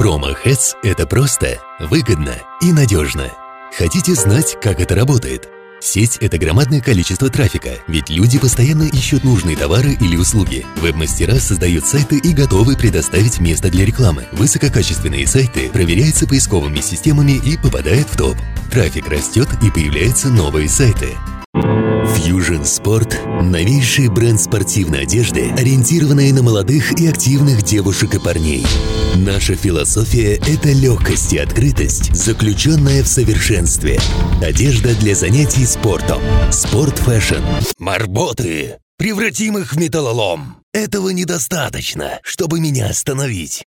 Промо-Heads – это просто, выгодно и надежно. Хотите знать, как это работает? Сеть – это громадное количество трафика, ведь люди постоянно ищут нужные товары или услуги. Веб-мастера создают сайты и готовы предоставить место для рекламы. Высококачественные сайты проверяются поисковыми системами и попадают в топ. Трафик растет и появляются новые сайты. Fusion Sport – новейший бренд спортивной одежды, ориентированный на молодых и активных девушек и парней. Наша философия – это легкость и открытость, заключенная в совершенстве. Одежда для занятий спортом. Спорт-фэшн. Марботы! Превратим их в металлолом. Этого недостаточно, чтобы меня остановить.